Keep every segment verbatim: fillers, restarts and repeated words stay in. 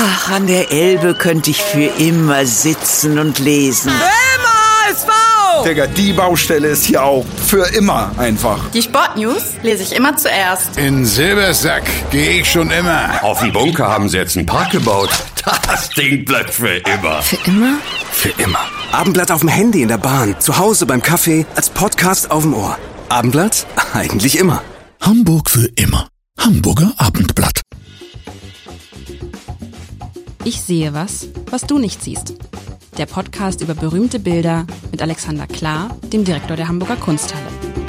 Ach, an der Elbe könnte ich für immer sitzen und lesen. Immer S V! Digga, die Baustelle ist hier auch für immer einfach. Die Sportnews lese ich immer zuerst. In Silbersack gehe ich schon immer. Auf dem Bunker haben sie jetzt einen Park gebaut. Das Ding bleibt für immer. Für immer? Für immer. Abendblatt auf dem Handy in der Bahn, zu Hause beim Kaffee, als Podcast auf dem Ohr. Abendblatt? Eigentlich immer. Hamburg für immer. Hamburger Abendblatt. Ich sehe was, was du nicht siehst. Der Podcast über berühmte Bilder mit Alexander Klar, dem Direktor der Hamburger Kunsthalle.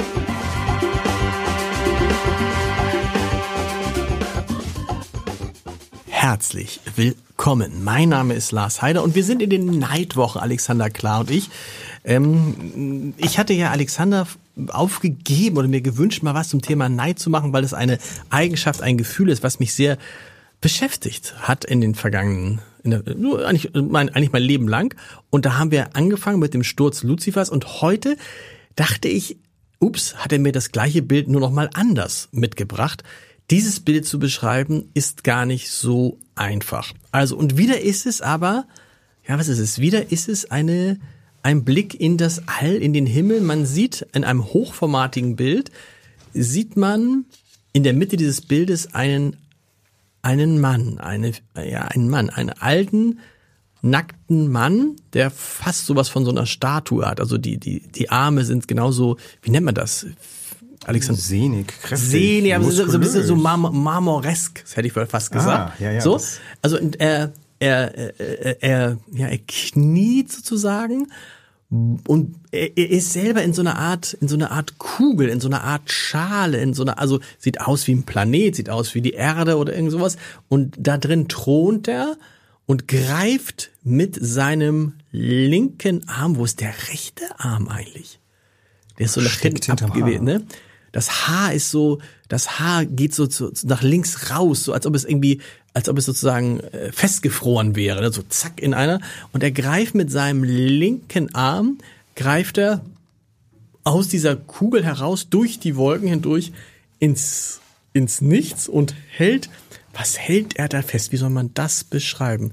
Herzlich willkommen. Mein Name ist Lars Heider und wir sind in den Neidwochen, Alexander Klar und ich. Ähm, ich hatte ja Alexander aufgegeben oder mir gewünscht, mal was zum Thema Neid zu machen, weil es eine Eigenschaft, ein Gefühl ist, was mich sehr beschäftigt hat in den vergangenen, in der, nur eigentlich, mein, eigentlich mein Leben lang. Und da haben wir angefangen mit dem Sturz Luzifers und heute dachte ich, ups, hat er mir das gleiche Bild nur noch mal anders mitgebracht. Dieses Bild zu beschreiben ist gar nicht so einfach. Also und wieder ist es aber, ja was ist es? Wieder ist es eine ein Blick in das All, in den Himmel. Man sieht in einem hochformatigen Bild sieht man in der Mitte dieses Bildes einen einen Mann, eine ja einen Mann, einen alten nackten Mann, der fast sowas von so einer Statue hat. Also die die die Arme sind genauso, wie nennt man das? Alexander. Sehnig, kräftig, Sehnig, aber so, so ein bisschen so marmor, marmoresk, das hätte ich fast gesagt. Ah, ja, ja, so, also er, er, er, er, ja, er kniet sozusagen und er, er ist selber in so einer Art, in so einer Art Kugel, in so einer Art Schale, in so einer, also sieht aus wie ein Planet, sieht aus wie die Erde oder irgend sowas. Und da drin thront er und greift mit seinem linken Arm, wo ist der rechte Arm eigentlich? Der ist so nach hinten abgeweht, ne? Das Haar ist so, das Haar geht so zu, nach links raus, so als ob es irgendwie, als ob es sozusagen äh, festgefroren wäre, ne? So zack in einer. Und er greift mit seinem linken Arm, greift er aus dieser Kugel heraus, durch die Wolken hindurch, ins, ins Nichts und hält, was hält er da fest? Wie soll man das beschreiben?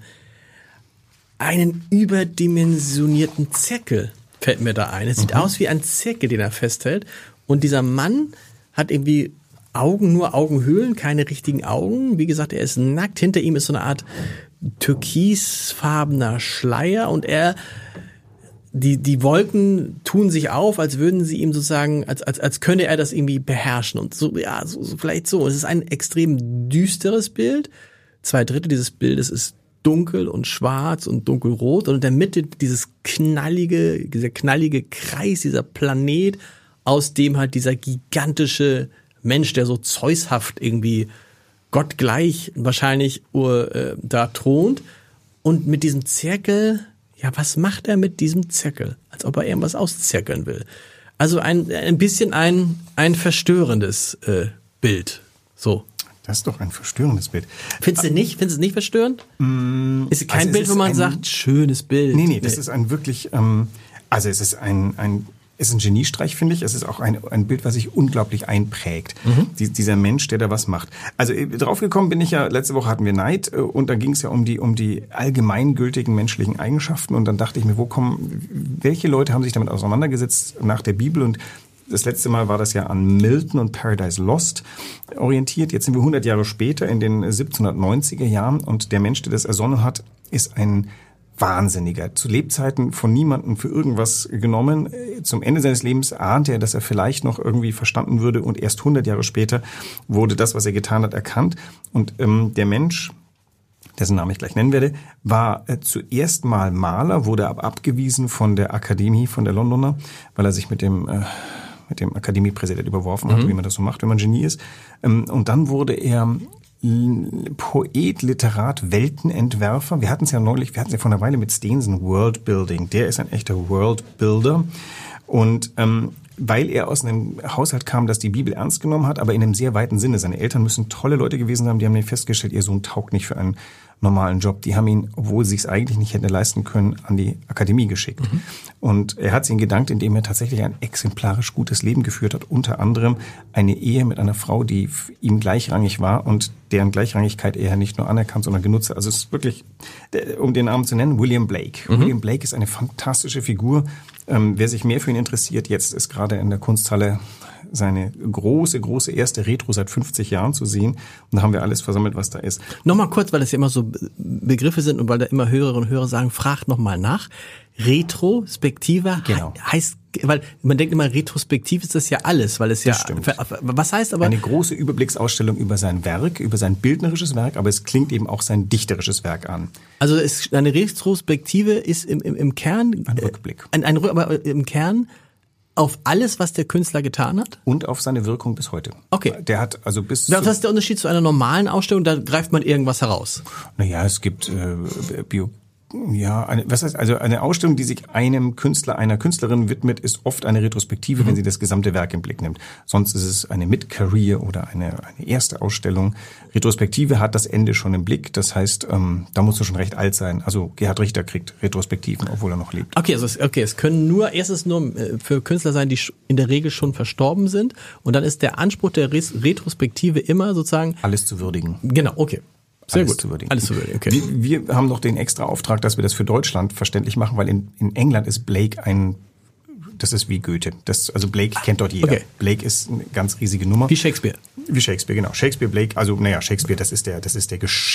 Einen überdimensionierten Zirkel fällt mir da ein. Es sieht mhm. aus wie ein Zirkel, den er festhält. Und dieser Mann hat irgendwie Augen, nur Augenhöhlen, keine richtigen Augen. Wie gesagt, er ist nackt. Hinter ihm ist so eine Art türkisfarbener Schleier und er, die, die Wolken tun sich auf, als würden sie ihm sozusagen, als, als, als könne er das irgendwie beherrschen. Und so, ja, so, so vielleicht so. Es ist ein extrem düsteres Bild. Zwei Drittel dieses Bildes ist dunkel und schwarz und dunkelrot und in der Mitte dieses knallige, dieser knallige Kreis, dieser Planet, aus dem halt dieser gigantische Mensch, der so zeushaft irgendwie gottgleich wahrscheinlich äh, da thront und mit diesem Zirkel, ja, was macht er mit diesem Zirkel? Als ob er irgendwas auszirkeln will. Also ein ein bisschen ein ein verstörendes äh, Bild, so. Das ist doch ein verstörendes Bild. Findest du nicht? Findest du es nicht verstörend? Mm, ist kein also Bild, wo man ein, sagt, schönes Bild. Nee, nee, das nee. ist ein wirklich, ähm, also es ist ein, ein, es ist ein Geniestreich, finde ich. Es ist auch ein, ein Bild, was sich unglaublich einprägt. Mhm. Die, dieser Mensch, der da was macht. Also draufgekommen bin ich ja, letzte Woche hatten wir Neid und da ging es ja um die, um die allgemeingültigen menschlichen Eigenschaften und dann dachte ich mir, wo kommen, welche Leute haben sich damit auseinandergesetzt nach der Bibel und das letzte Mal war das ja an Milton und Paradise Lost orientiert. Jetzt sind wir hundert Jahre später in den siebzehnhundertneunziger Jahren und der Mensch, der das ersonnen hat, ist ein Wahnsinniger. Zu Lebzeiten von niemandem für irgendwas genommen. Zum Ende seines Lebens ahnte er, dass er vielleicht noch irgendwie verstanden würde und erst hundert Jahre später wurde das, was er getan hat, erkannt. Und ähm, der Mensch, dessen Namen ich gleich nennen werde, war äh, zuerst mal Maler, wurde aber abgewiesen von der Akademie, von der Londoner, weil er sich mit dem äh, mit dem Akademiepräsident überworfen hat, mhm. wie man das so macht, wenn man Genie ist. Und dann wurde er Poet, Literat, Weltenentwerfer. Wir hatten es ja neulich, wir hatten es ja vor einer Weile mit Steensen, Worldbuilding. Der ist ein echter Worldbuilder. Und ähm, weil er aus einem Haushalt kam, das die Bibel ernst genommen hat, aber in einem sehr weiten Sinne. Seine Eltern müssen tolle Leute gewesen sein, die haben festgestellt, ihr Sohn taugt nicht für einen normalen Job. Die haben ihn, obwohl sie es eigentlich nicht hätte leisten können, an die Akademie geschickt. Mhm. Und er hat sich gedankt, indem er tatsächlich ein exemplarisch gutes Leben geführt hat, unter anderem eine Ehe mit einer Frau, die ihm gleichrangig war und deren Gleichrangigkeit er nicht nur anerkannt, sondern genutzt. Also es ist wirklich, um den Namen zu nennen, William Blake. Mhm. William Blake ist eine fantastische Figur. Ähm, wer sich mehr für ihn interessiert, jetzt ist gerade in der Kunsthalle seine große, große erste Retro seit fünfzig Jahren zu sehen. Und da haben wir alles versammelt, was da ist. Nochmal kurz, weil das ja immer so Begriffe sind und weil da immer Hörerinnen und Hörer sagen, fragt nochmal nach. Retrospektive genau. heißt, weil man denkt immer, retrospektiv ist das ja alles, weil es ja, das stimmt. Was heißt aber? Eine große Überblicksausstellung über sein Werk, über sein bildnerisches Werk, aber es klingt eben auch sein dichterisches Werk an. Also es, eine Retrospektive ist im, im, im Kern. Ein Rückblick. Ein, ein, aber im Kern auf alles, was der Künstler getan hat? Und auf seine Wirkung bis heute. Okay. Der hat also bis... Was ist der Unterschied zu einer normalen Ausstellung? Da greift man irgendwas heraus. Naja, es gibt äh, Bio... Ja, eine, was heißt, also eine Ausstellung, die sich einem Künstler, einer Künstlerin widmet, ist oft eine Retrospektive, mhm. wenn sie das gesamte Werk im Blick nimmt. Sonst ist es eine Mid-Career oder eine, eine erste Ausstellung. Retrospektive hat das Ende schon im Blick. Das heißt, ähm, da musst du schon recht alt sein. Also Gerhard Richter kriegt Retrospektiven, obwohl er noch lebt. Okay, also es, okay, es können nur erstens nur für Künstler sein, die in der Regel schon verstorben sind. Und dann ist der Anspruch der Retrospektive immer sozusagen... Alles zu würdigen. Genau, okay. Sehr Alles gut. zu würdigen. Alles zu würdigen, okay. Wir, wir haben noch den extra Auftrag, dass wir das für Deutschland verständlich machen, weil in, in England ist Blake ein, das ist wie Goethe. Das, also Blake kennt dort jeder. Okay. Blake ist eine ganz riesige Nummer. Wie Shakespeare. Wie Shakespeare, genau. Shakespeare, Blake, also naja, Shakespeare, das ist der, das ist der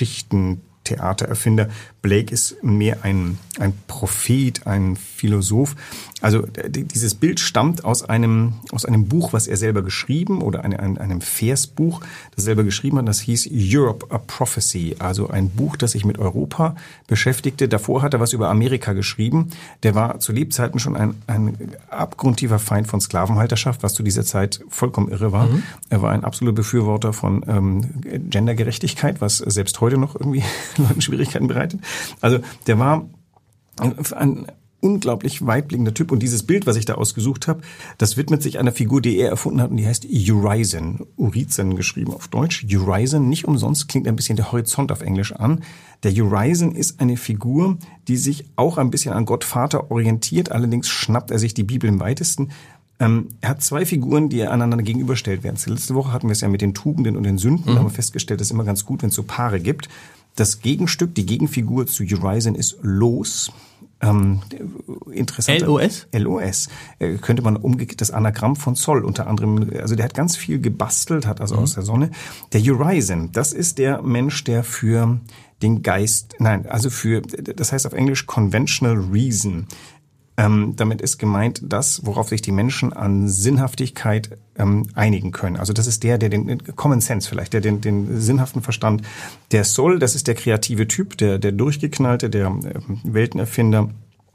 Geschichtentheatererfinder. Blake ist mehr ein, ein Prophet, ein Philosoph. Also dieses Bild stammt aus einem, aus einem Buch, was er selber geschrieben, oder eine, ein, einem Versbuch, das er selber geschrieben hat, das hieß Europe, a Prophecy. Also ein Buch, das sich mit Europa beschäftigte. Davor hat er was über Amerika geschrieben. Der war zu Lebzeiten schon ein, ein abgrundtiefer Feind von Sklavenhalterschaft, was zu dieser Zeit vollkommen irre war. Mhm. Er war ein absoluter Befürworter von ähm, Gendergerechtigkeit, was selbst heute noch irgendwie Leuten Schwierigkeiten bereitet. Also der war ein, ein unglaublich weitblickender Typ. Und dieses Bild, was ich da ausgesucht habe, das widmet sich einer Figur, die er erfunden hat, und die heißt Urizen. Urizen geschrieben auf Deutsch. Urizen, nicht umsonst klingt ein bisschen der Horizont auf Englisch an. Der Urizen ist eine Figur, die sich auch ein bisschen an Gott Vater orientiert. Allerdings schnappt er sich die Bibel im weitesten. Ähm, er hat zwei Figuren, die er einander gegenüberstellt werden. Letzte Woche hatten wir es ja mit den Tugenden und den Sünden. Mhm. Da haben wir festgestellt, das ist immer ganz gut, wenn es so Paare gibt. Das Gegenstück, die Gegenfigur zu Urizen ist Los. Ähm, interessant. L O S? L O S. Äh, könnte man umgekehrt das Anagramm von Sol unter anderem, also der hat ganz viel gebastelt, hat also mhm. aus der Sonne. Der Urizen, das ist der Mensch, der für den Geist, nein, also für, das heißt auf Englisch Conventional Reason. Ähm, damit ist gemeint das, worauf sich die Menschen an Sinnhaftigkeit ähm, einigen können. Also das ist der, der den Common Sense vielleicht, der den, den sinnhaften Verstand. Der Sol, das ist der kreative Typ, der, der durchgeknallte, der äh, Weltenerfinder,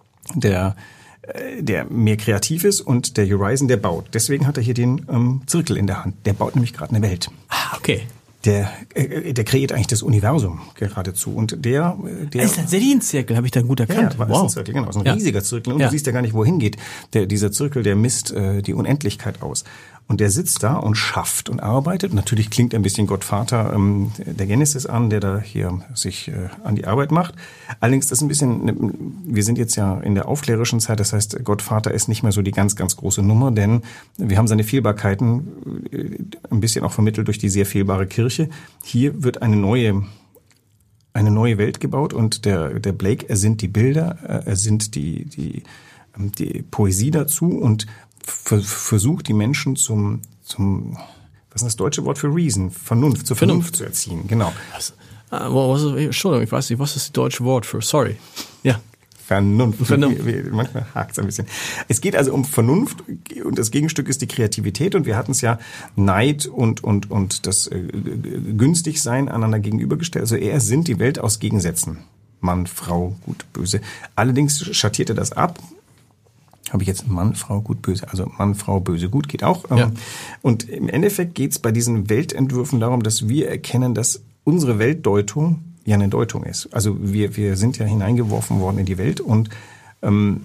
der äh, der mehr kreativ ist, und der Urizen, der baut. Deswegen hat er hier den ähm, Zirkel in der Hand. Der baut nämlich gerade eine Welt. Ah, okay. Der, äh, der kreiert eigentlich das Universum geradezu. Und der, der ist tatsächlich ein Zirkel, habe ich dann gut erkannt. Ja, ja, wow. Ist ein Zirkel, genau, ist ein ja. riesiger Zirkel. Und ja. du siehst ja gar nicht, wohin geht. Der, dieser Zirkel, der misst äh, die Unendlichkeit aus. Und der sitzt da und schafft und arbeitet. Natürlich klingt ein bisschen Gottvater ähm, der Genesis an, der da hier sich äh, an die Arbeit macht. Allerdings ist das ein bisschen, wir sind jetzt ja in der aufklärerischen Zeit, das heißt, Gottvater ist nicht mehr so die ganz, ganz große Nummer, denn wir haben seine Fehlbarkeiten äh, ein bisschen auch vermittelt durch die sehr fehlbare Kirche. Hier wird eine neue eine neue Welt gebaut, und der der Blake ersinnt die Bilder, er ersinnt die die die Poesie dazu und versucht, die Menschen zum, zum, was ist das deutsche Wort für Reason? Vernunft, zur Vernunft, Vernunft zu erziehen, genau. Was, uh, was, Entschuldigung, ich weiß nicht, was ist das deutsche Wort für, sorry. Ja. Vernunft. Vernunft. Manchmal hakt es ein bisschen. Es geht also um Vernunft, und das Gegenstück ist die Kreativität, und wir hatten es ja Neid und, und, und das äh, Günstigsein einander gegenübergestellt. Also er ersinnt die Welt aus Gegensätzen. Mann, Frau, gut, böse. Allerdings schattiert er das ab. Habe ich jetzt Mann, Frau, gut, böse. Also Mann, Frau, böse, gut geht auch. Ja. Und im Endeffekt geht es bei diesen Weltentwürfen darum, dass wir erkennen, dass unsere Weltdeutung ja eine Deutung ist. Also wir wir sind ja hineingeworfen worden in die Welt, und ähm,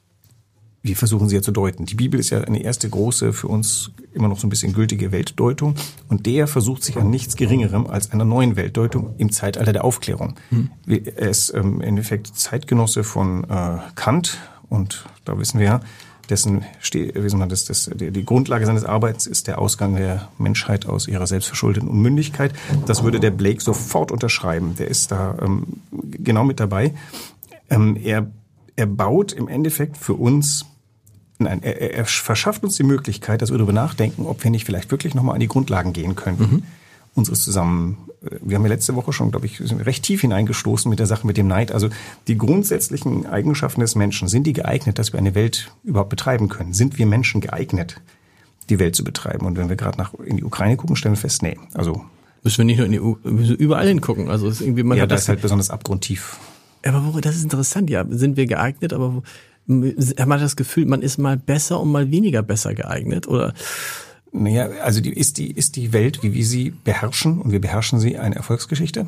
wir versuchen sie ja zu deuten. Die Bibel ist ja eine erste große, für uns immer noch so ein bisschen gültige Weltdeutung, und der versucht sich an nichts Geringerem als einer neuen Weltdeutung im Zeitalter der Aufklärung. Hm. Er ist ähm, im Endeffekt Zeitgenosse von äh, Kant. Und da wissen wir ja, dessen wie soll man das, das, die, die Grundlage seines Arbeits ist der Ausgang der Menschheit aus ihrer selbstverschuldeten Unmündigkeit. Das würde der Blake sofort unterschreiben. Der ist da ähm, genau mit dabei. Ähm, er, er baut im Endeffekt für uns, nein, er, er verschafft uns die Möglichkeit, dass wir darüber nachdenken, ob wir nicht vielleicht wirklich nochmal an die Grundlagen gehen könnten. Mhm. Unseres zusammen. Wir haben ja letzte Woche schon, glaube ich, sind wir recht tief hineingestoßen mit der Sache mit dem Neid. Also die grundsätzlichen Eigenschaften des Menschen, sind die geeignet, dass wir eine Welt überhaupt betreiben können? Sind wir Menschen geeignet, die Welt zu betreiben? Und wenn wir gerade nach in die Ukraine gucken, stellen wir fest, nee. Also müssen wir nicht nur in die U- müssen überall hingucken. Also ist irgendwie man ja, hat das das ist halt besonders abgrundtief. Aber wo, das ist interessant. Ja, sind wir geeignet? Aber wo, hat man das Gefühl, man ist mal besser und mal weniger besser geeignet? Oder Naja, also die, ist die ist die Welt, wie wir sie beherrschen, und wir beherrschen sie, eine Erfolgsgeschichte?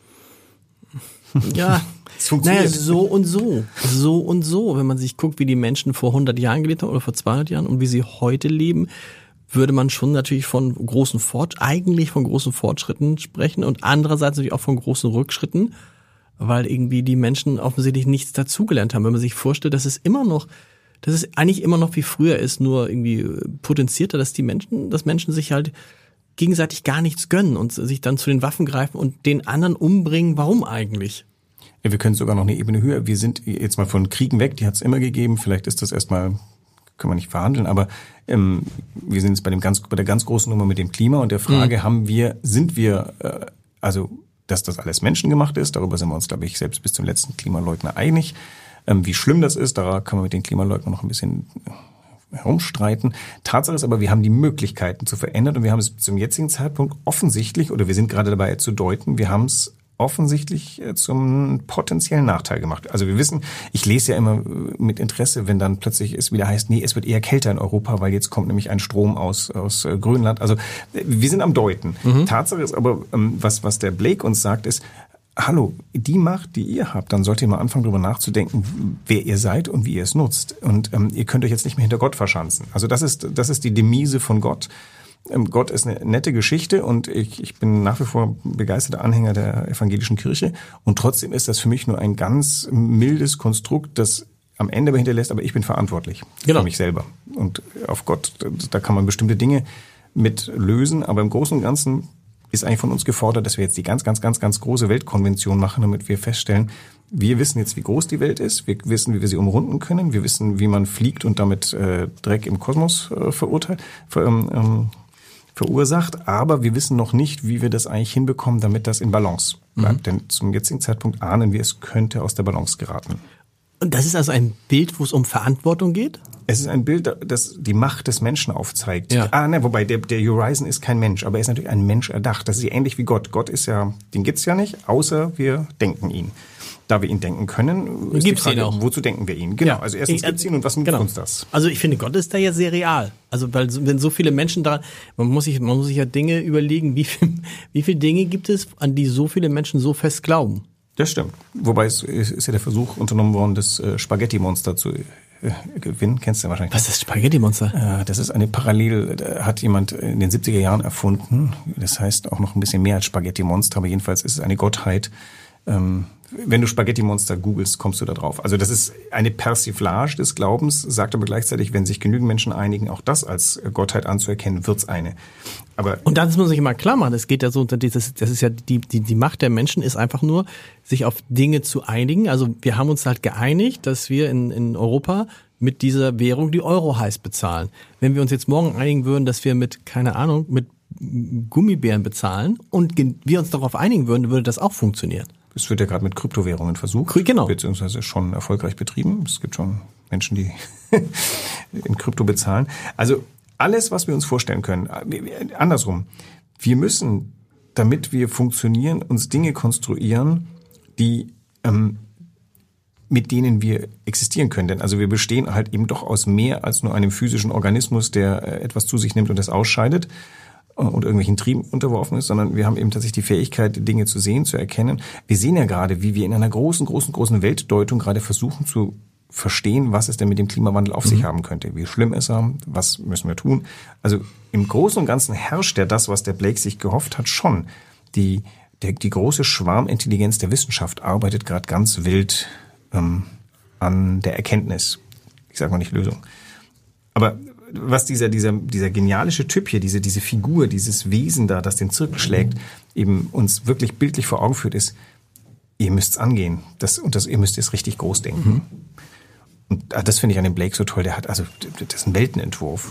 Ja, naja, so und so, so und so. Wenn man sich guckt, wie die Menschen vor hundert Jahren gelebt haben oder vor zweihundert Jahren und wie sie heute leben, würde man schon natürlich von großen Fort, eigentlich von großen Fortschritten sprechen und andererseits natürlich auch von großen Rückschritten, weil irgendwie die Menschen offensichtlich nichts dazugelernt haben. Wenn man sich vorstellt, dass es immer noch dass es eigentlich immer noch wie früher ist, nur irgendwie potenzierter, dass die Menschen, dass Menschen sich halt gegenseitig gar nichts gönnen und sich dann zu den Waffen greifen und den anderen umbringen. Warum eigentlich? Ja, wir können sogar noch eine Ebene höher. Wir sind jetzt mal von Kriegen weg, die hat es immer gegeben. Vielleicht ist das erstmal, können wir nicht verhandeln, aber ähm, wir sind jetzt bei dem ganz, bei der ganz großen Nummer mit dem Klima und der Frage, mhm. haben wir, sind wir, äh, also, dass das alles menschengemacht ist, darüber sind wir uns, glaube ich, selbst bis zum letzten Klimaleugner einig. Wie schlimm das ist, da kann man mit den Klimaleugnern noch ein bisschen herumstreiten. Tatsache ist aber, wir haben die Möglichkeiten zu verändern und wir haben es zum jetzigen Zeitpunkt offensichtlich, oder wir sind gerade dabei zu deuten, wir haben es offensichtlich zum potenziellen Nachteil gemacht. Also wir wissen, ich lese ja immer mit Interesse, wenn dann plötzlich es wieder heißt, nee, es wird eher kälter in Europa, weil jetzt kommt nämlich ein Strom aus aus Grönland. Also wir sind am Deuten. Mhm. Tatsache ist aber, was was der Blake uns sagt, ist, hallo, die Macht, die ihr habt, dann solltet ihr mal anfangen, darüber nachzudenken, wer ihr seid und wie ihr es nutzt. Und ähm, ihr könnt euch jetzt nicht mehr hinter Gott verschanzen. Also das ist das ist die Demise von Gott. Ähm, Gott ist eine nette Geschichte und ich, ich bin nach wie vor begeisterter Anhänger der evangelischen Kirche. Und trotzdem ist das für mich nur ein ganz mildes Konstrukt, das am Ende aber hinterlässt, aber ich bin verantwortlich genau. für mich selber. Und auf Gott, da kann man bestimmte Dinge mit lösen, aber im Großen und Ganzen ist eigentlich von uns gefordert, dass wir jetzt die ganz, ganz, ganz, ganz große Weltkonvention machen, damit wir feststellen, wir wissen jetzt, wie groß die Welt ist, wir wissen, wie wir sie umrunden können, wir wissen, wie man fliegt und damit äh, Dreck im Kosmos äh, verurteilt, ver, ähm, verursacht, aber wir wissen noch nicht, wie wir das eigentlich hinbekommen, damit das in Balance bleibt. Mhm. Denn zum jetzigen Zeitpunkt ahnen wir, es könnte aus der Balance geraten. Und das ist also ein Bild, wo es um Verantwortung geht? Es ist ein Bild, das die Macht des Menschen aufzeigt. Ja. Ah, ne, wobei der, der Horizon ist kein Mensch, aber er ist natürlich ein Mensch erdacht. Das ist ja ähnlich wie Gott. Gott ist ja, den gibt's ja nicht, außer wir denken ihn. Da wir ihn denken können, ist gibt's die Frage, ihn auch. Wozu denken wir ihn? Genau, Ja. also erstens gibt's ihn und was nutzt genau. uns das? Also ich finde, Gott ist da ja sehr real. Also weil so- wenn so viele Menschen da, man muss sich, man muss sich ja Dinge überlegen, wie viel, wie viele Dinge gibt es, an die so viele Menschen so fest glauben? Das stimmt. Wobei es ist ist ja der Versuch unternommen worden, das äh, Spaghetti-Monster zu äh, gewinnen. Kennst du ja wahrscheinlich. Was ist Spaghetti-Monster? Äh, Das ist eine Parallel, da hat jemand in den siebziger Jahren erfunden. Das heißt auch noch ein bisschen mehr als Spaghetti-Monster, aber jedenfalls ist es eine Gottheit. Ähm, Wenn du Spaghetti-Monster googelst, kommst du da drauf. Also das ist eine Persiflage des Glaubens, sagt aber gleichzeitig, wenn sich genügend Menschen einigen, auch das als Gottheit anzuerkennen, wird's eine. Aber Und das muss man sich immer klar machen. Es geht ja so unter dieses, das ist ja die, die, die Macht der Menschen ist einfach nur, sich auf Dinge zu einigen. Also wir haben uns halt geeinigt, dass wir in, in Europa mit dieser Währung, die Euro heißt, bezahlen. Wenn wir uns jetzt morgen einigen würden, dass wir mit, keine Ahnung, mit Gummibären bezahlen und ge- wir uns darauf einigen würden, würde das auch funktionieren. es wird ja gerade mit Kryptowährungen versucht, genau. beziehungsweise schon erfolgreich betrieben. Es gibt schon Menschen, die in Krypto bezahlen. Also alles, was wir uns vorstellen können, andersrum. Wir müssen, damit wir funktionieren, uns Dinge konstruieren, die ähm, mit denen wir existieren können. Denn also wir bestehen halt eben doch aus mehr als nur einem physischen Organismus, der äh, etwas zu sich nimmt und das ausscheidet und irgendwelchen Trieben unterworfen ist, sondern wir haben eben tatsächlich die Fähigkeit, Dinge zu sehen, zu erkennen. Wir sehen ja gerade, wie wir in einer großen, großen, großen Weltdeutung gerade versuchen zu verstehen, was es denn mit dem Klimawandel auf mhm. sich haben könnte. Wie schlimm ist er? Was müssen wir tun? Also im Großen und Ganzen herrscht ja das, was der Blake sich gehofft hat, schon. Die, der, die große Schwarmintelligenz der Wissenschaft arbeitet gerade ganz wild ähm, an der Erkenntnis. Ich sage mal nicht Lösung. Aber was dieser, dieser, dieser genialische Typ hier, diese, diese Figur, dieses Wesen da, das den Zirkel schlägt, eben uns wirklich bildlich vor Augen führt, ist, ihr müsst's angehen. Das, und das, ihr müsst es richtig groß denken. Mhm. Und das finde ich an dem Blake so toll. Der hat, also, das ist ein Weltenentwurf.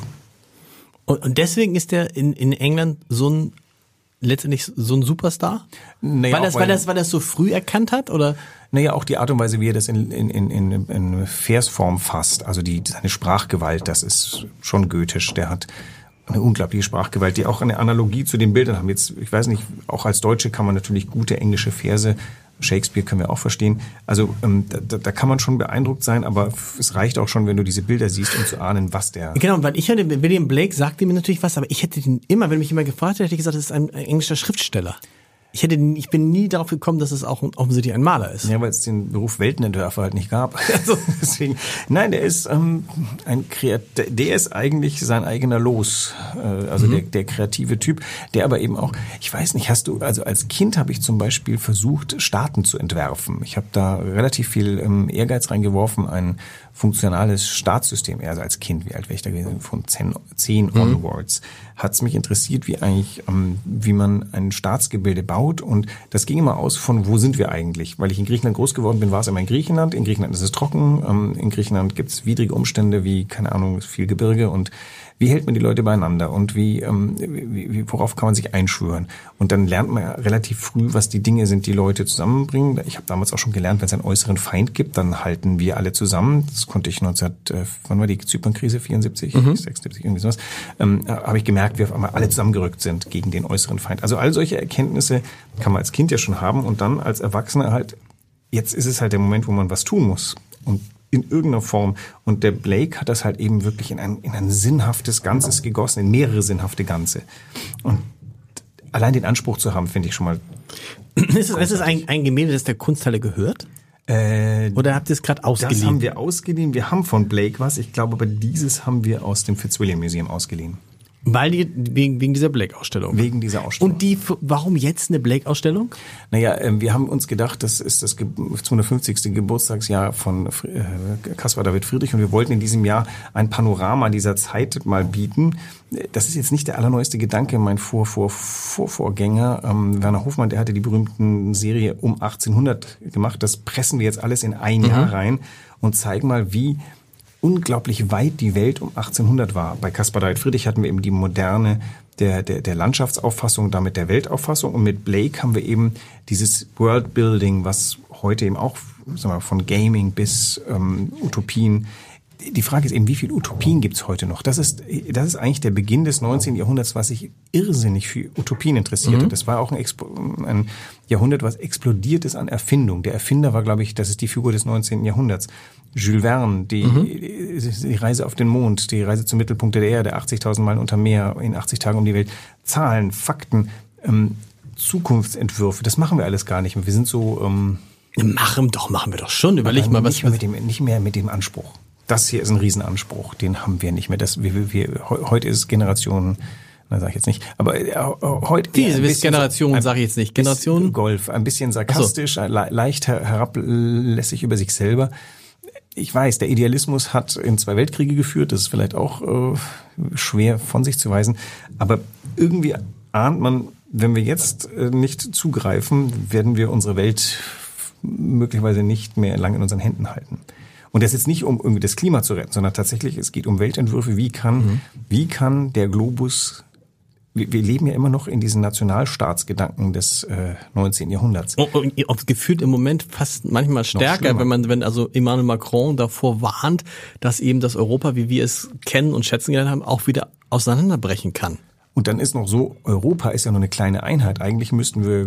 Und, und deswegen ist der in, in England so ein, letztendlich so ein Superstar? Naja, weil, das, weil, weil, das, weil das so früh erkannt hat, oder? Naja, auch die Art und Weise, wie er das in, in, in, in, in Versform fasst. Also die, seine Sprachgewalt, das ist schon goethisch. Der hat eine unglaubliche Sprachgewalt, die auch eine Analogie zu den Bildern haben. Jetzt, ich weiß nicht, auch als Deutsche kann man natürlich gute englische Verse, Shakespeare können wir auch verstehen. Also ähm, da, da kann man schon beeindruckt sein, aber es reicht auch schon, wenn du diese Bilder siehst, um zu ahnen, was der... Genau, weil ich hatte, William Blake sagte mir natürlich was, aber ich hätte den immer, wenn mich jemand gefragt hätte, hätte ich gesagt, das ist ein englischer Schriftsteller. Ich hätte, ich bin nie darauf gekommen, dass es auch offensichtlich ein Maler ist. Ja, weil es den Beruf Weltenentwerfer halt nicht gab. Also deswegen, nein, der ist ähm, ein Kreat, der ist eigentlich sein eigener Los, äh, also mhm. der, der kreative Typ, der aber eben auch, ich weiß nicht, hast du, also als Kind habe ich zum Beispiel versucht, Staaten zu entwerfen. Ich habe da relativ viel ähm, Ehrgeiz reingeworfen, ein funktionales Staatssystem, eher also als Kind, wie alt wäre ich da gewesen, von zehn mhm. onwards, hat es mich interessiert, wie eigentlich, ähm, wie man ein Staatsgebilde baut, und das ging immer aus von, wo sind wir eigentlich? Weil ich in Griechenland groß geworden bin, war es immer in Griechenland, in Griechenland ist es trocken, ähm, in Griechenland gibt es widrige Umstände wie, keine Ahnung, viel Gebirge, und wie hält man die Leute beieinander und wie, ähm, wie, wie worauf kann man sich einschwören? Und dann lernt man ja relativ früh, was die Dinge sind, die Leute zusammenbringen. Ich habe damals auch schon gelernt, wenn es einen äußeren Feind gibt, dann halten wir alle zusammen. Das konnte ich neunzehn, äh, wann war die Zypernkrise? vierundsiebzig, mhm. sechsundsiebzig, irgendwie sowas. Ähm, habe ich gemerkt, wie auf einmal alle zusammengerückt sind gegen den äußeren Feind. Also all solche Erkenntnisse kann man als Kind ja schon haben, und dann als Erwachsener halt, jetzt ist es halt der Moment, wo man was tun muss. Und in irgendeiner Form. Und der Blake hat das halt eben wirklich in ein, in ein sinnhaftes Ganzes gegossen, in mehrere sinnhafte Ganze. Und allein den Anspruch zu haben, finde ich schon mal... Ist es, ist es ein, ein Gemälde, das der Kunsthalle gehört? Äh, Oder habt ihr es gerade ausgeliehen? Das haben wir ausgeliehen. Wir haben von Blake was. Ich glaube, aber dieses haben wir aus dem Fitzwilliam Museum ausgeliehen. Weil die, wegen, wegen dieser Blake-Ausstellung. Wegen dieser Ausstellung. Und die, warum jetzt eine Blake-Ausstellung? Naja, äh, wir haben uns gedacht, das ist das zweihundertfünfzigste Geburtstagsjahr von äh, Caspar David Friedrich, und wir wollten in diesem Jahr ein Panorama dieser Zeit mal bieten. Das ist jetzt nicht der allerneueste Gedanke. Mein Vor, Vor, Vorvorgänger, ähm, Werner Hofmann, der hatte die berühmten Serie um achtzehnhundert gemacht. Das pressen wir jetzt alles in ein mhm. Jahr rein und zeigen mal, wie unglaublich weit die Welt um achtzehnhundert war. Bei Caspar David Friedrich hatten wir eben die moderne der, der, der Landschaftsauffassung, damit der Weltauffassung. Und mit Blake haben wir eben dieses Worldbuilding, was heute eben auch, sagen wir, von Gaming bis ähm, Utopien. Die Frage ist eben, wie viele Utopien gibt's heute noch? Das ist, das ist eigentlich der Beginn des neunzehnten Jahrhunderts, was sich irrsinnig für Utopien interessiert hat. Mhm. Das war auch ein, Expo- ein Jahrhundert, was explodiert ist an Erfindung. Der Erfinder war, glaube ich, das ist die Figur des neunzehnten Jahrhunderts. Jules Verne, die, mhm. die Reise auf den Mond, die Reise zum Mittelpunkt der Erde, achtzigtausend Meilen unter Meer, in achtzig Tagen um die Welt. Zahlen, Fakten, ähm, Zukunftsentwürfe, das machen wir alles gar nicht mehr. Wir sind so... Ähm, machen doch, machen wir doch schon. Überleg mal, was... Nicht mehr, mit dem, nicht mehr mit dem Anspruch. Das hier ist ein Riesenanspruch, den haben wir nicht mehr. Das, wir, wir, heute ist es Generation, na sag ich jetzt nicht, aber äh, heute... Wie, ja, Generation, sage ich jetzt nicht. Generation? Golf, ein bisschen sarkastisch, so. le- leicht her- herablässig über sich selber. Ich weiß, der Idealismus hat in zwei Weltkriege geführt, das ist vielleicht auch äh, schwer von sich zu weisen, aber irgendwie ahnt man, wenn wir jetzt äh, nicht zugreifen, werden wir unsere Welt möglicherweise nicht mehr lange in unseren Händen halten. Und das ist jetzt nicht, um irgendwie das Klima zu retten, sondern tatsächlich, es geht um Weltentwürfe. Wie kann, mhm. wie kann der Globus, wir, wir leben ja immer noch in diesen Nationalstaatsgedanken des äh, neunzehnten Jahrhunderts. Und, und, und gefühlt im Moment fast manchmal stärker, wenn man, wenn also Emmanuel Macron davor warnt, dass eben das Europa, wie wir es kennen und schätzen gelernt haben, auch wieder auseinanderbrechen kann. Und dann ist noch so, Europa ist ja nur eine kleine Einheit. Eigentlich müssten wir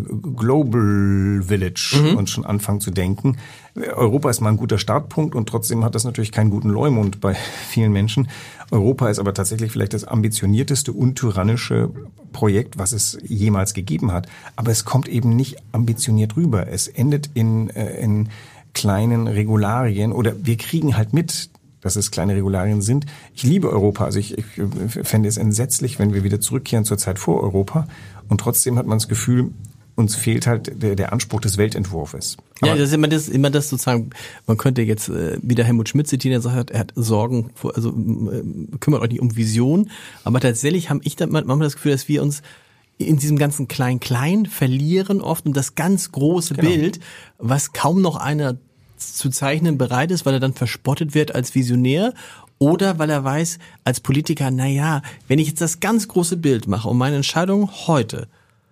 Global Village mhm. uns schon anfangen zu denken. Europa ist mal ein guter Startpunkt, und trotzdem hat das natürlich keinen guten Leumund bei vielen Menschen. Europa ist aber tatsächlich vielleicht das ambitionierteste und tyrannische Projekt, was es jemals gegeben hat. Aber es kommt eben nicht ambitioniert rüber. Es endet in, in kleinen Regularien, oder wir kriegen halt mit, dass es kleine Regularien sind. Ich liebe Europa. Also ich, ich fände es entsetzlich, wenn wir wieder zurückkehren zur Zeit vor Europa. Und trotzdem hat man das Gefühl, uns fehlt halt der, der Anspruch des Weltentwurfs. Aber ja, das ist immer das, immer das sozusagen, man könnte jetzt äh, wieder Helmut Schmidt zitieren, der sagt, er hat Sorgen, vor, also äh, kümmert euch nicht um Vision, aber tatsächlich habe ich da manchmal das Gefühl, dass wir uns in diesem ganzen Klein-Klein verlieren oft und das ganz große genau. Bild, was kaum noch einer zu zeichnen bereit ist, weil er dann verspottet wird als Visionär oder weil er weiß, als Politiker, na ja, wenn ich jetzt das ganz große Bild mache und meine Entscheidung heute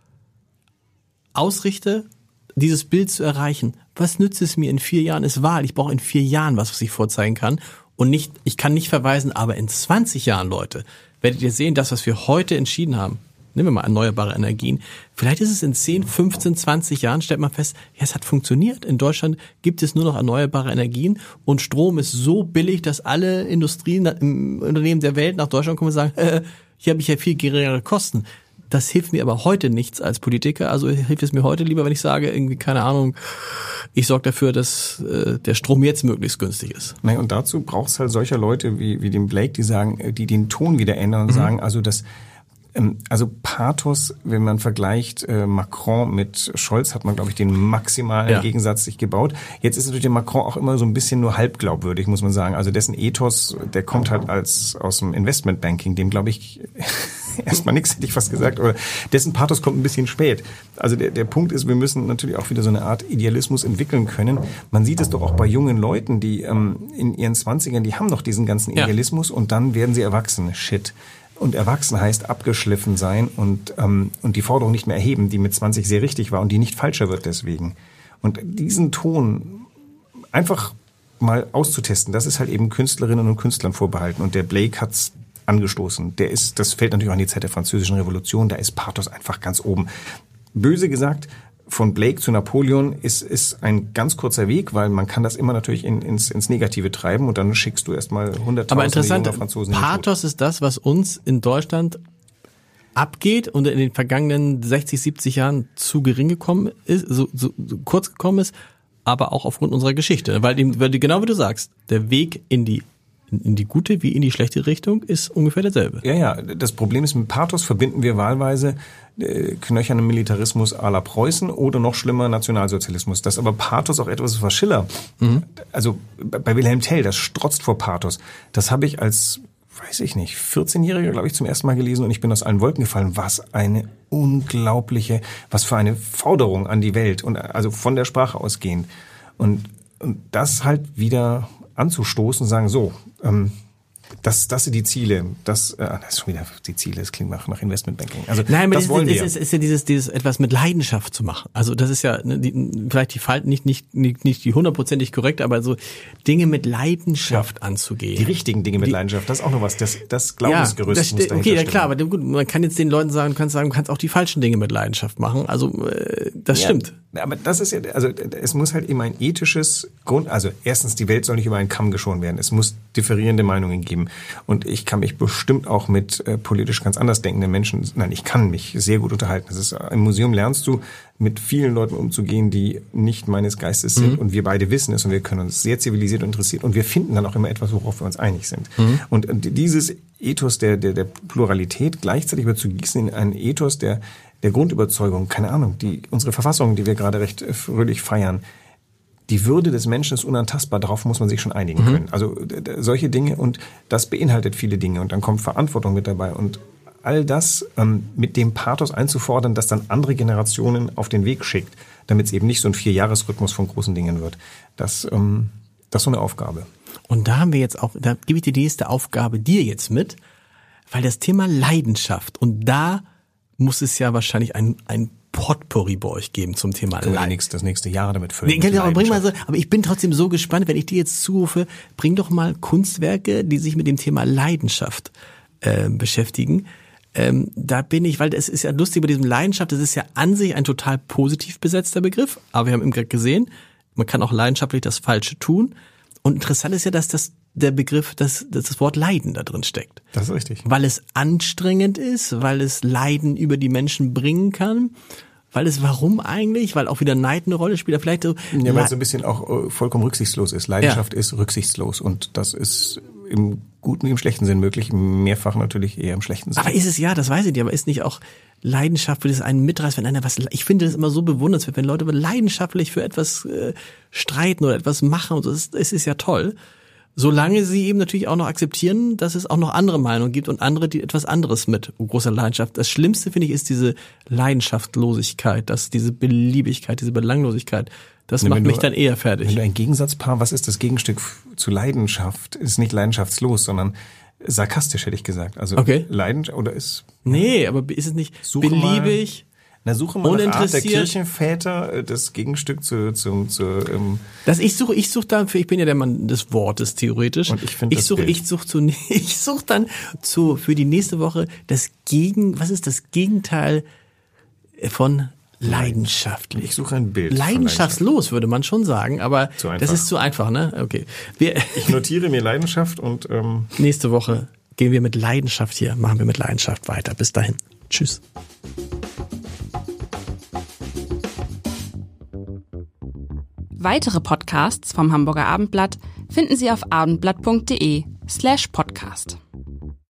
ausrichte, dieses Bild zu erreichen, was nützt es mir in vier Jahren? Ist Wahl, ich brauche in vier Jahren was, was ich vorzeigen kann und nicht, ich kann nicht verweisen, aber in zwanzig Jahren, Leute, werdet ihr sehen, das, was wir heute entschieden haben, nehmen wir mal erneuerbare Energien, vielleicht ist es in zehn, fünfzehn, zwanzig Jahren, stellt man fest, ja, es hat funktioniert. In Deutschland gibt es nur noch erneuerbare Energien und Strom ist so billig, dass alle Industrien im Unternehmen der Welt nach Deutschland kommen und sagen, äh, hier habe ich ja viel geringere Kosten. Das hilft mir aber heute nichts als Politiker, also hilft es mir heute lieber, wenn ich sage, irgendwie, keine Ahnung, ich sorge dafür, dass äh, der Strom jetzt möglichst günstig ist. Naja, und dazu braucht es halt solcher Leute wie, wie den Blake, die sagen, die den Ton wieder ändern und mhm. sagen, also das Also Pathos, wenn man vergleicht äh, Macron mit Scholz, hat man, glaube ich, den maximalen ja. Gegensatz sich gebaut. Jetzt ist natürlich der Macron auch immer so ein bisschen nur halb glaubwürdig, muss man sagen. Also dessen Ethos, der kommt halt als aus dem Investmentbanking, dem glaube ich erstmal nichts, hätte ich fast gesagt. Oder dessen Pathos kommt ein bisschen spät. Also der, der Punkt ist, wir müssen natürlich auch wieder so eine Art Idealismus entwickeln können. Man sieht es doch auch bei jungen Leuten, die ähm, in ihren Zwanzigern, die haben noch diesen ganzen Idealismus ja. und dann werden sie erwachsen. Shit. Und erwachsen heißt abgeschliffen sein und ähm, und die Forderung nicht mehr erheben, die mit zwanzig sehr richtig war und die nicht falscher wird deswegen. Und diesen Ton einfach mal auszutesten, das ist halt eben Künstlerinnen und Künstlern vorbehalten. Und der Blake hat's angestoßen. Der ist, das fällt natürlich auch in die Zeit der Französischen Revolution, da ist Pathos einfach ganz oben. Böse gesagt, von Blake zu Napoleon ist ist ein ganz kurzer Weg, weil man kann das immer natürlich in, ins, ins Negative treiben und dann schickst du erstmal hunderttausende junger Franzosen. Pathos ist das, was uns in Deutschland abgeht und in den vergangenen sechzig, siebzig Jahren zu gering gekommen ist, so, so, so kurz gekommen ist, aber auch aufgrund unserer Geschichte. Weil, die, weil die, genau wie du sagst, der Weg in die in die gute wie in die schlechte Richtung ist ungefähr derselbe. Ja, ja. Das Problem ist, mit Pathos verbinden wir wahlweise äh, knöchernen Militarismus à la Preußen oder noch schlimmer Nationalsozialismus. Das ist aber Pathos auch etwas, was Schiller, mhm. also bei Wilhelm Tell, das strotzt vor Pathos. Das habe ich als, weiß ich nicht, vierzehnjähriger, glaube ich, zum ersten Mal gelesen und ich bin aus allen Wolken gefallen. Was eine unglaubliche, was für eine Forderung an die Welt und also von der Sprache ausgehend. Und, und das halt wieder anzustoßen und sagen, so, ähm, das, das sind die Ziele, das, äh, das ist schon wieder die Ziele, das klingt nach, nach Investmentbanking. Also, Nein, das das wollen ist, wir. Ist, ist ja dieses, dieses etwas mit Leidenschaft zu machen. Also das ist ja ne, die, vielleicht die Falten nicht, nicht, nicht, nicht die hundertprozentig korrekt, aber so Dinge mit Leidenschaft ja. anzugehen. Die richtigen Dinge mit die, Leidenschaft, das ist auch noch was, das, das Glaubensgerüst ja, das muss dahinter okay, ja stehen. klar, aber gut, man kann jetzt den Leuten sagen, du kannst sagen, du kannst auch die falschen Dinge mit Leidenschaft machen. Also äh, das ja, stimmt. Aber das ist ja, also es muss halt immer ein ethisches Grund, also erstens, die Welt soll nicht über einen Kamm geschoren werden. Es muss differierende Meinungen geben. Und ich kann mich bestimmt auch mit äh, politisch ganz anders denkenden Menschen, nein, ich kann mich sehr gut unterhalten. Das ist, im Museum lernst du, mit vielen Leuten umzugehen, die nicht meines Geistes sind. Mhm. Und wir beide wissen es und wir können uns sehr zivilisiert und interessiert. Und wir finden dann auch immer etwas, worauf wir uns einig sind. Mhm. Und dieses Ethos der, der, der Pluralität gleichzeitig wird zu gießen in einen Ethos der, der Grundüberzeugung, keine Ahnung, die, unsere Verfassung, die wir gerade recht fröhlich feiern, die Würde des Menschen ist unantastbar, darauf muss man sich schon einigen mhm. können. Also solche Dinge und das beinhaltet viele Dinge und dann kommt Verantwortung mit dabei und all das ähm, mit dem Pathos einzufordern, das dann andere Generationen auf den Weg schickt, damit es eben nicht so ein Vierjahresrhythmus von großen Dingen wird. Das, ähm, das ist so eine Aufgabe. Und da haben wir jetzt auch, da gebe ich die nächste Aufgabe dir jetzt mit, weil das Thema Leidenschaft und da muss es ja wahrscheinlich ein, ein Potpourri bei euch geben zum Thema Leidenschaft. Das nächste Jahr damit füllen. Nee, genau, bring mal so, aber ich bin trotzdem so gespannt, wenn ich dir jetzt zurufe, bring doch mal Kunstwerke, die sich mit dem Thema Leidenschaft äh, beschäftigen. Ähm, da bin ich, weil es ist ja lustig bei diesem Leidenschaft, das ist ja an sich ein total positiv besetzter Begriff, aber wir haben eben gerade gesehen, man kann auch leidenschaftlich das Falsche tun. Und interessant ist ja, dass das der Begriff, dass, dass das Wort Leiden da drin steckt. Das ist richtig. Weil es anstrengend ist, weil es Leiden über die Menschen bringen kann, weil es warum eigentlich, weil auch wieder Neid eine Rolle spielt, vielleicht so. Ja, weil es so ein bisschen auch vollkommen rücksichtslos ist. Leidenschaft ja. ist rücksichtslos und das ist im guten wie im schlechten Sinn möglich, mehrfach natürlich eher im schlechten Sinn. Aber ist es, ja, das weiß ich nicht, aber ist nicht auch Leidenschaft, für das einen mitreißt, wenn einer was, ich finde das immer so bewundernswert, wenn Leute leidenschaftlich für etwas äh, streiten oder etwas machen und so, es ist, ist ja toll. Solange sie eben natürlich auch noch akzeptieren, dass es auch noch andere Meinungen gibt und andere, die etwas anderes mit großer Leidenschaft. Das Schlimmste, finde ich, ist diese Leidenschaftslosigkeit, dass diese Beliebigkeit, diese Belanglosigkeit. Das nee, macht du, mich dann eher fertig. Wenn du ein Gegensatzpaar, was ist das Gegenstück zu Leidenschaft? Ist nicht leidenschaftslos, sondern sarkastisch, hätte ich gesagt. Also okay. Leidenschaft oder ist... Nee, aber ist es nicht suche beliebig? Mal, na, suche mal nach Art der Kirchenväter das Gegenstück zu... zu, zu ähm das ich suche, ich suche dann, für, ich bin ja der Mann des Wortes, theoretisch. Und ich finde ich suche, ich suche zu, ich suche dann zu, für die nächste Woche das Gegen, was ist das Gegenteil von leidenschaftlich? Ich suche ein Bild. Leidenschaftslos würde man schon sagen, aber das ist zu einfach, ne? Okay. Wir ich notiere mir Leidenschaft und ähm nächste Woche gehen wir mit Leidenschaft hier, machen wir mit Leidenschaft weiter. Bis dahin. Tschüss. Weitere Podcasts vom Hamburger Abendblatt finden Sie auf abendblatt punkt de slash podcast.